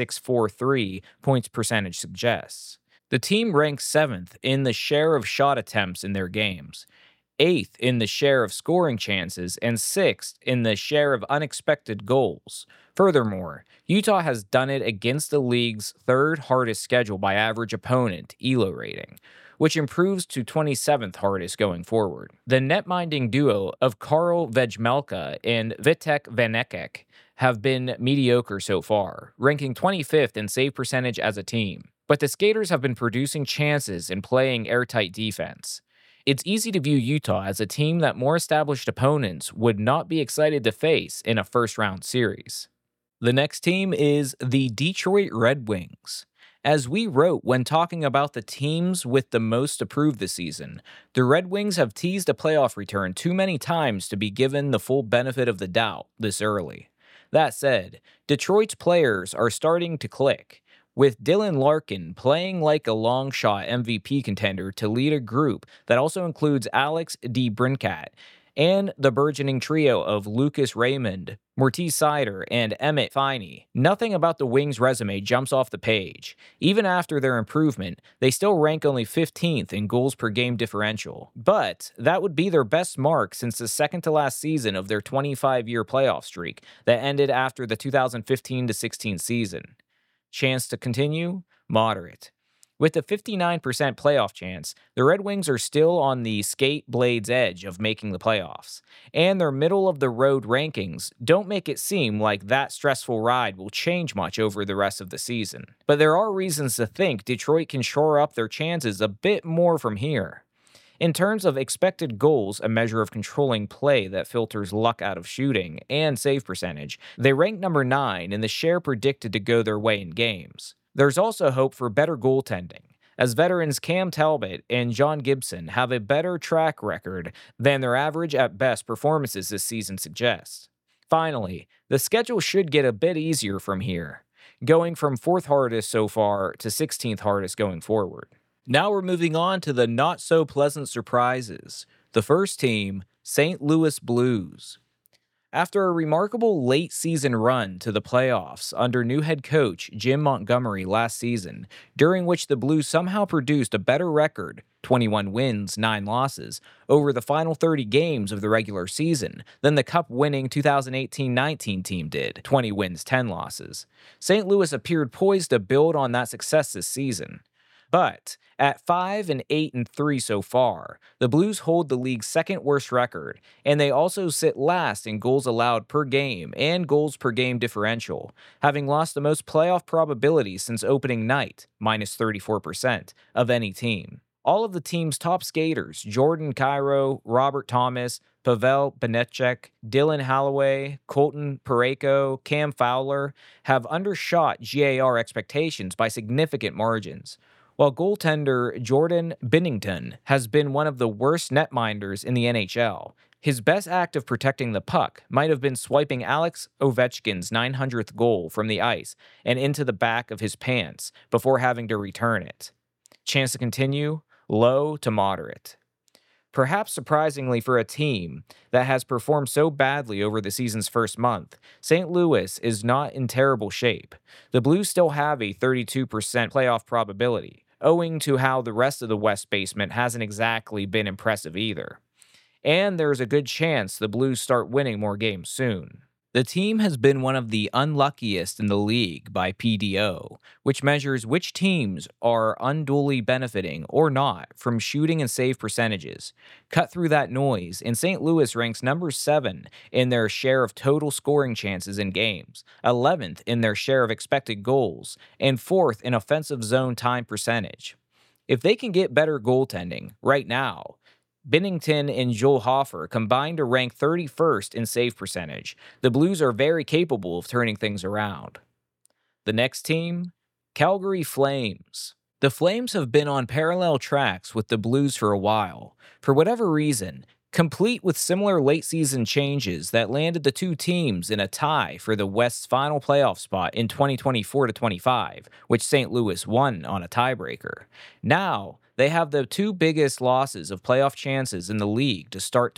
.643 points percentage suggests. The team ranks 7th in the share of shot attempts in their games, 8th in the share of scoring chances, and 6th in the share of unexpected goals. Furthermore, Utah has done it against the league's third hardest schedule by average opponent, ELO rating, which improves to 27th hardest going forward. The net-minding duo of Karl Vejmelka and Vitek Vanecek have been mediocre so far, ranking 25th in save percentage as a team. But the skaters have been producing chances and playing airtight defense. It's easy to view Utah as a team that more established opponents would not be excited to face in a first-round series. The next team is the Detroit Red Wings. As we wrote when talking about the teams with the most to prove this season, the Red Wings have teased a playoff return too many times to be given the full benefit of the doubt this early. That said, Detroit's players are starting to click, with Dylan Larkin playing like a long-shot MVP contender to lead a group that also includes Alex DeBrincat and the burgeoning trio of Lucas Raymond, Mortiz Seider, and Emmett Finey. Nothing about the Wings' resume jumps off the page. Even after their improvement, they still rank only 15th in goals per game differential. But that would be their best mark since the second-to-last season of their 25-year playoff streak that ended after the 2015-16 season. Chance to continue? Moderate. With a 59% playoff chance, the Red Wings are still on the skate blade's edge of making the playoffs, and their middle-of-the-road rankings don't make it seem like that stressful ride will change much over the rest of the season. But there are reasons to think Detroit can shore up their chances a bit more from here. In terms of expected goals, a measure of controlling play that filters luck out of shooting, and save percentage, they rank number 9 in the share predicted to go their way in games. There's also hope for better goaltending, as veterans Cam Talbot and John Gibson have a better track record than their average at best performances this season suggests. Finally, the schedule should get a bit easier from here, going from 4th hardest so far to 16th hardest going forward. Now we're moving on to the not-so-pleasant surprises. The first team, St. Louis Blues. After a remarkable late-season run to the playoffs under new head coach Jim Montgomery last season, during which the Blues somehow produced a better record, 21 wins, 9 losses, over the final 30 games of the regular season than the Cup-winning 2018-19 team did, 20 wins, 10 losses. St. Louis appeared poised to build on that success this season. But at 5-8-3 so far, the Blues hold the league's second worst record, and they also sit last in goals allowed per game and goals per game differential, having lost the most playoff probability since opening night, minus 34%, of any team. All of the team's top skaters, Jordan Cairo, Robert Thomas, Pavel Benechek, Dylan Holloway, Colton Parayko, Cam Fowler, have undershot GAR expectations by significant margins, while goaltender Jordan Binnington has been one of the worst netminders in the NHL. His best act of protecting the puck might have been swiping Alex Ovechkin's 900th goal from the ice and into the back of his pants before having to return it. Chance to continue? Low to moderate. Perhaps surprisingly for a team that has performed so badly over the season's first month, St. Louis is not in terrible shape. The Blues still have a 32% playoff probability, owing to how the rest of the West basement hasn't exactly been impressive either. And there's a good chance the Blues start winning more games soon. The team has been one of the unluckiest in the league by PDO, which measures which teams are unduly benefiting or not from shooting and save percentages. Cut through that noise, and St. Louis ranks number 7 in their share of total scoring chances in games, 11th in their share of expected goals, and 4th in offensive zone time percentage. If they can get better goaltending right now, Binnington and Joel Hofer combined to rank 31st in save percentage. The Blues are very capable of turning things around. The next team, Calgary Flames. The Flames have been on parallel tracks with the Blues for a while. For whatever reason, complete with similar late-season changes that landed the two teams in a tie for the West's final playoff spot in 2024-25, which St. Louis won on a tiebreaker. Now, they have the two biggest losses of playoff chances in the league to start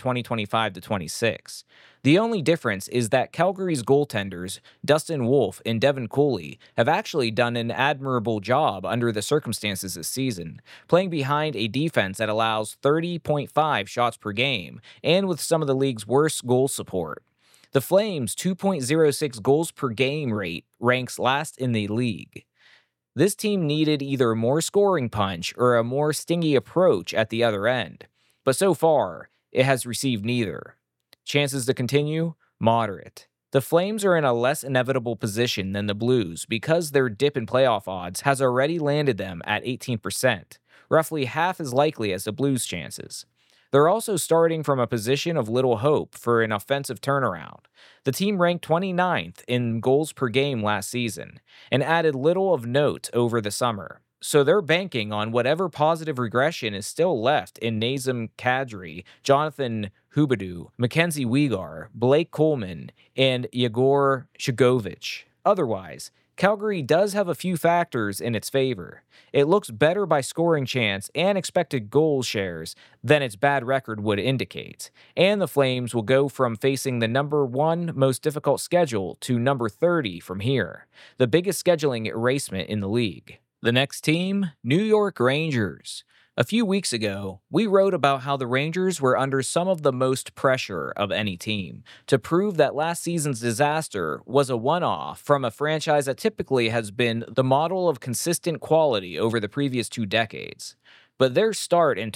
2025-26. The only difference is that Calgary's goaltenders, Dustin Wolf and Devin Cooley, have actually done an admirable job under the circumstances this season, playing behind a defense that allows 30.5 shots per game and with some of the league's worst goal support. The Flames' 2.06 goals per game rate ranks last in the league. This team needed either a more scoring punch or a more stingy approach at the other end, but so far, it has received neither. Chances to continue? Moderate. The Flames are in a less inevitable position than the Blues because their dip in playoff odds has already landed them at 18%, roughly half as likely as the Blues' chances. They're also starting from a position of little hope for an offensive turnaround. The team ranked 29th in goals per game last season and added little of note over the summer. So they're banking on whatever positive regression is still left in Nazem Kadri, Jonathan Huberdeau, Mackenzie Weegar, Blake Coleman, and Yegor Shagovich. Otherwise, Calgary does have a few factors in its favor. It looks better by scoring chance and expected goal shares than its bad record would indicate, and the Flames will go from facing the number 1 most difficult schedule to number 30 from here, the biggest scheduling erasement in the league. The next team, New York Rangers. A few weeks ago, we wrote about how the Rangers were under some of the most pressure of any team to prove that last season's disaster was a one-off from a franchise that typically has been the model of consistent quality over the previous 2 decades. But their start in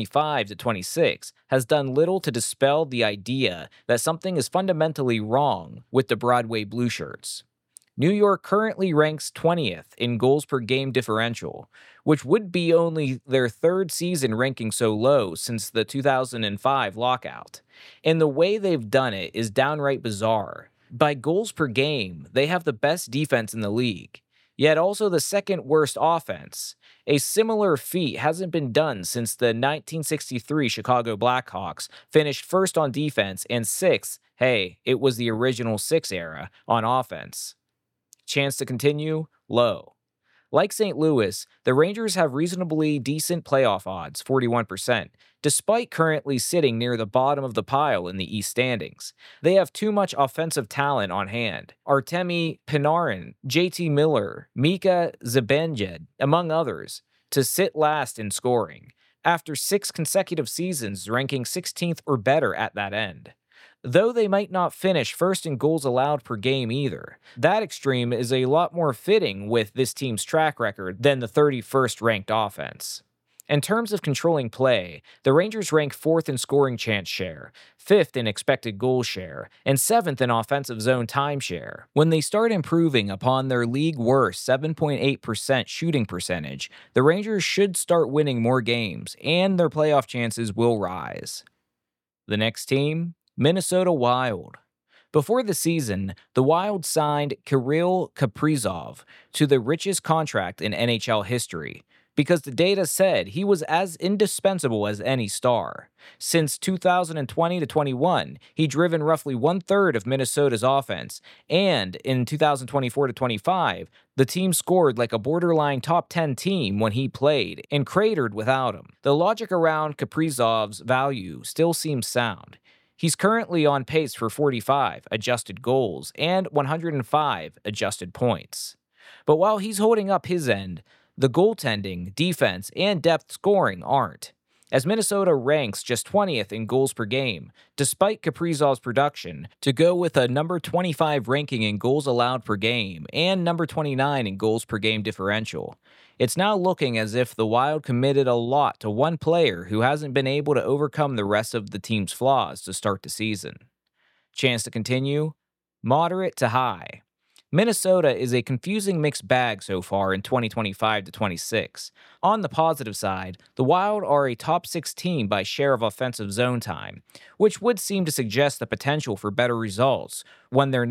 2025-26 has done little to dispel the idea that something is fundamentally wrong with the Broadway Blue Shirts. New York currently ranks 20th in goals per game differential, which would be only their 3rd season ranking so low since the 2005 lockout. And the way they've done it is downright bizarre. By goals per game, they have the best defense in the league, yet also the 2nd worst offense. A similar feat hasn't been done since the 1963 Chicago Blackhawks finished 1st on defense and 6th, it was the original 6 era, on offense. Chance to continue? Low. Like St. Louis, the Rangers have reasonably decent playoff odds, 41%, despite currently sitting near the bottom of the pile in the East standings. They have too much offensive talent on hand. Artemi Panarin, JT Miller, Mika Zibanejad, among others, to sit last in scoring, after 6 consecutive seasons ranking 16th or better at that end. though they might not finish first in goals allowed per game either. That extreme is a lot more fitting with this team's track record than the 31st ranked offense. In terms of controlling play, the Rangers rank 4th in scoring chance share, 5th in expected goal share, and 7th in offensive zone time share. When they start improving upon their league worst 7.8% shooting percentage, the Rangers should start winning more games, and their playoff chances will rise. The next team, Minnesota Wild. Before the season, the Wild signed Kirill Kaprizov to the richest contract in NHL history, because the data said he was as indispensable as any star. Since 2020 to 21, he'd driven roughly 1/3 of Minnesota's offense, and in 2024 to 25, the team scored like a borderline top 10 team when he played and cratered without him. The logic around Kaprizov's value still seems sound. He's currently on pace for 45 adjusted goals and 105 adjusted points. But while he's holding up his end, the goaltending, defense, and depth scoring aren't, as Minnesota ranks just 20th in goals per game, despite Kaprizov's production, to go with a number 25 ranking in goals allowed per game and number 29 in goals per game differential. It's now looking as if the Wild committed a lot to one player who hasn't been able to overcome the rest of the team's flaws to start the season. Chance to continue? Moderate to high. Minnesota is a confusing mixed bag so far in 2025 to 26. On the positive side, the Wild are a top 6 team by share of offensive zone time, which would seem to suggest the potential for better results when their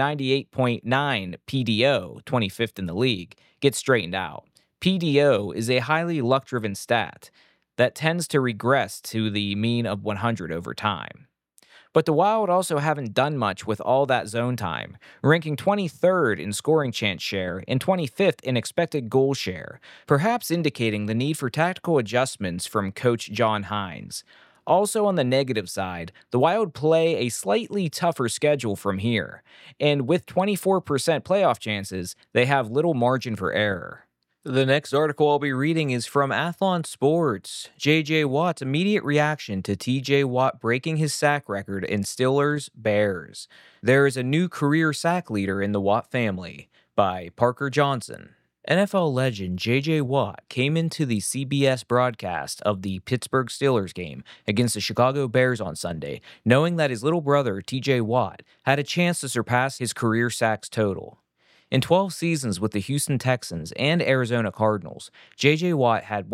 98.9 PDO, 25th in the league, gets straightened out. PDO is a highly luck-driven stat that tends to regress to the mean of 100 over time. But the Wild also haven't done much with all that zone time, ranking 23rd in scoring chance share and 25th in expected goal share, perhaps indicating the need for tactical adjustments from coach John Hines. Also on the negative side, the Wild play a slightly tougher schedule from here, and with 24% playoff chances, they have little margin for error. The next article I'll be reading is from Athlon Sports. J.J. Watt's immediate reaction to T.J. Watt breaking his sack record in Steelers Bears. There is a new career sack leader in the Watt family, by Parker Johnson. NFL legend J.J. Watt came into the CBS broadcast of the Pittsburgh Steelers game against the Chicago Bears on Sunday, knowing that his little brother T.J. Watt had a chance to surpass his career sacks total. In 12 seasons with the Houston Texans and Arizona Cardinals, J.J. Watt had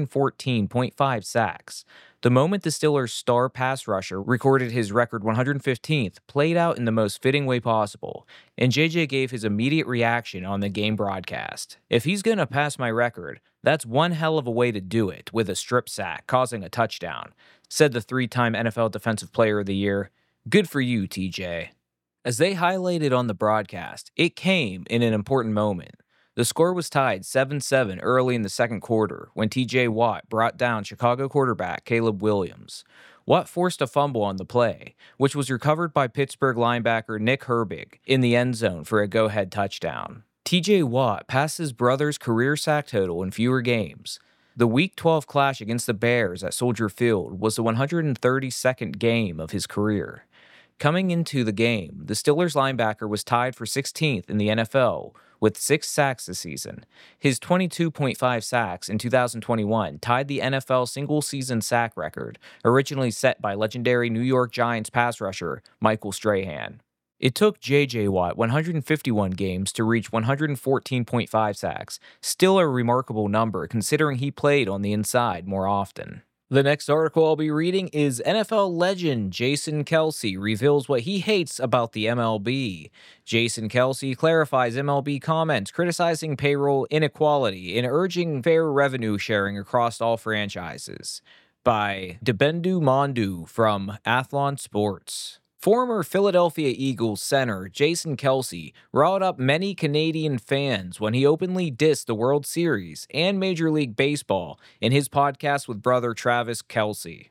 114.5 sacks. The moment the Steelers' star pass rusher recorded his record 115th played out in the most fitting way possible, and J.J. gave his immediate reaction on the game broadcast. "If he's gonna pass my record, that's one hell of a way to do it, with a strip sack causing a touchdown," said the 3-time NFL Defensive Player of the Year. "Good for you, TJ." As they highlighted on the broadcast, it came in an important moment. The score was tied 7-7 early in the second quarter when T.J. Watt brought down Chicago quarterback Caleb Williams. Watt forced a fumble on the play, which was recovered by Pittsburgh linebacker Nick Herbig in the end zone for a go-ahead touchdown. T.J. Watt passed his brother's career sack total in fewer games. The Week 12 clash against the Bears at Soldier Field was the 132nd game of his career. Coming into the game, the Steelers linebacker was tied for 16th in the NFL with 6 sacks this season. His 22.5 sacks in 2021 tied the NFL single-season sack record, originally set by legendary New York Giants pass rusher Michael Strahan. It took J.J. Watt 151 games to reach 114.5 sacks, still a remarkable number considering he played on the inside more often. The next article I'll be reading is NFL legend Jason Kelce reveals what he hates about the MLB. Jason Kelce clarifies MLB comments criticizing payroll inequality and urging fair revenue sharing across all franchises. By Debendu Mondu from Athlon Sports. Former Philadelphia Eagles center Jason Kelce riled up many Canadian fans when he openly dissed the World Series and Major League Baseball in his podcast with brother Travis Kelce.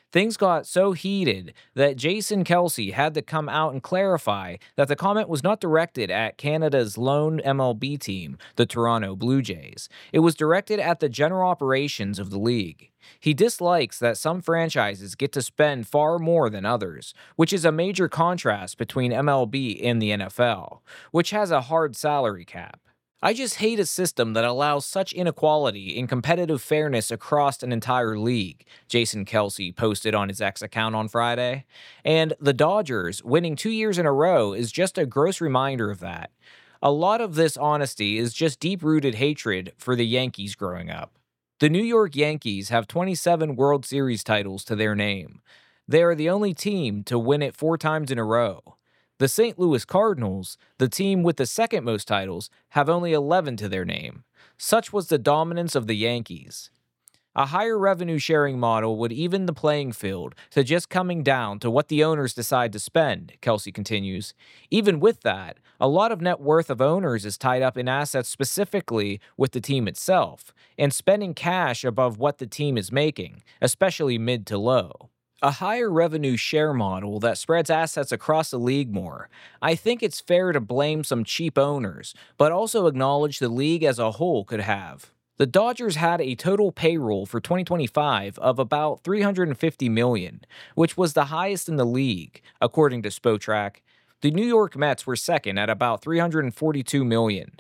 Things got so heated that Jason Kelce had to come out and clarify that the comment was not directed at Canada's lone MLB team, the Toronto Blue Jays. It was directed at the general operations of the league. He dislikes that some franchises get to spend far more than others, which is a major contrast between MLB and the NFL, which has a hard salary cap. I just hate a system that allows such inequality in competitive fairness across an entire league, Jason Kelce posted on his X account on Friday. And the Dodgers winning 2 years in a row is just a gross reminder of that. A lot of this honesty is just deep-rooted hatred for the Yankees growing up. The New York Yankees have 27 World Series titles to their name. They are the only team to win it 4 times in a row. The St. Louis Cardinals, the team with the second most titles, have only 11 to their name. Such was the dominance of the Yankees. A higher revenue sharing model would even the playing field to just coming down to what the owners decide to spend, Kelce continues. Even with that, a lot of net worth of owners is tied up in assets specifically with the team itself, and spending cash above what the team is making, especially mid to low. A higher revenue share model that spreads assets across the league more. I think it's fair to blame some cheap owners, but also acknowledge the league as a whole could have. The Dodgers had a total payroll for 2025 of about $350 million, which was the highest in the league, according to Spotrac. The New York Mets were second at about $342 million.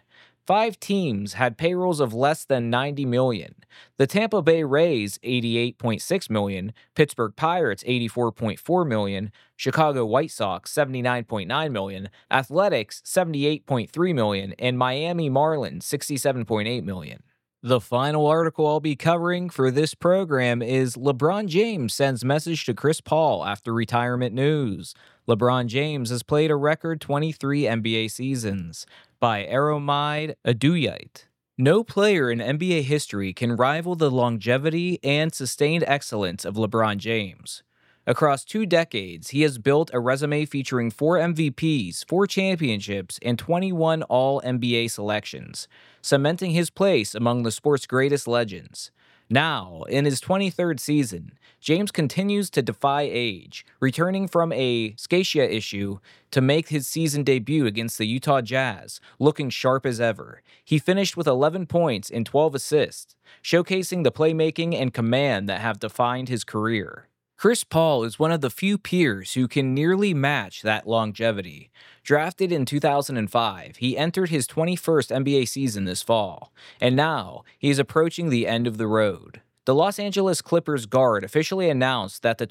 5 teams had payrolls of less than $90 million. The Tampa Bay Rays, $88.6 million, Pittsburgh Pirates, $84.4 million, Chicago White Sox, $79.9 million, Athletics, $78.3 million, and Miami Marlins, $67.8 million. The final article I'll be covering for this program is LeBron James sends message to Chris Paul after retirement news. LeBron James has played a record 23 NBA seasons. By Aromide Aduyite. No player in NBA history can rival the longevity and sustained excellence of LeBron James. Across 2 decades, he has built a resume featuring 4 MVPs, 4 championships, and 21 All-NBA selections, cementing his place among the sport's greatest legends. Now, in his 23rd season, James continues to defy age, returning from a sciatica issue to make his season debut against the Utah Jazz, looking sharp as ever. He finished with 11 points and 12 assists, showcasing the playmaking and command that have defined his career. Chris Paul is one of the few peers who can nearly match that longevity. Drafted in 2005, he entered his 21st NBA season this fall, and now he is approaching the end of the road. The Los Angeles Clippers guard officially announced that the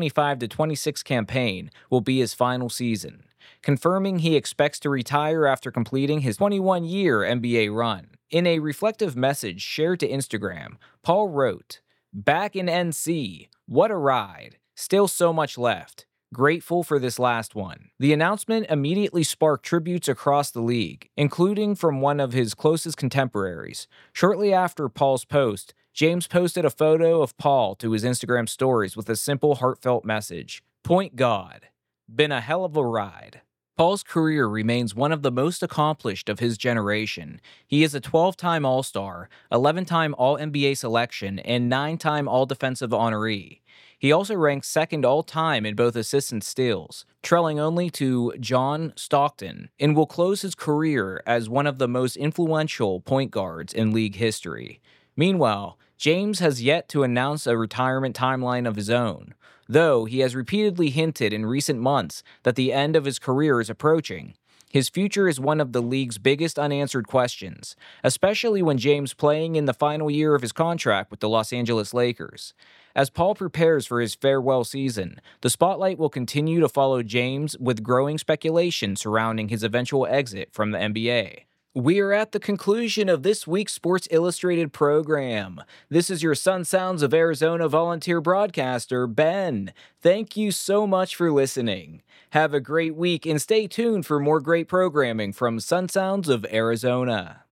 2025-26 campaign will be his final season, confirming he expects to retire after completing his 21-year NBA run. In a reflective message shared to Instagram, Paul wrote, "Back in NC, what a ride. Still so much left. Grateful for this last one." The announcement immediately sparked tributes across the league, including from one of his closest contemporaries. Shortly after Paul's post, James posted a photo of Paul to his Instagram stories with a simple, heartfelt message. "Point God. Been a hell of a ride." Paul's career remains one of the most accomplished of his generation. He is a 12-time All-Star, 11-time All-NBA selection, and 9-time All-Defensive honoree. He also ranks second all-time in both assists and steals, trailing only to John Stockton, and will close his career as one of the most influential point guards in league history. Meanwhile, James has yet to announce a retirement timeline of his own, though he has repeatedly hinted in recent months that the end of his career is approaching. His future is one of the league's biggest unanswered questions, especially when James playing in the final year of his contract with the Los Angeles Lakers. As Paul prepares for his farewell season, the spotlight will continue to follow James with growing speculation surrounding his eventual exit from the NBA. We are at the conclusion of this week's Sports Illustrated program. This is your Sun Sounds of Arizona volunteer broadcaster, Ben. Thank you so much for listening. Have a great week and stay tuned for more great programming from Sun Sounds of Arizona.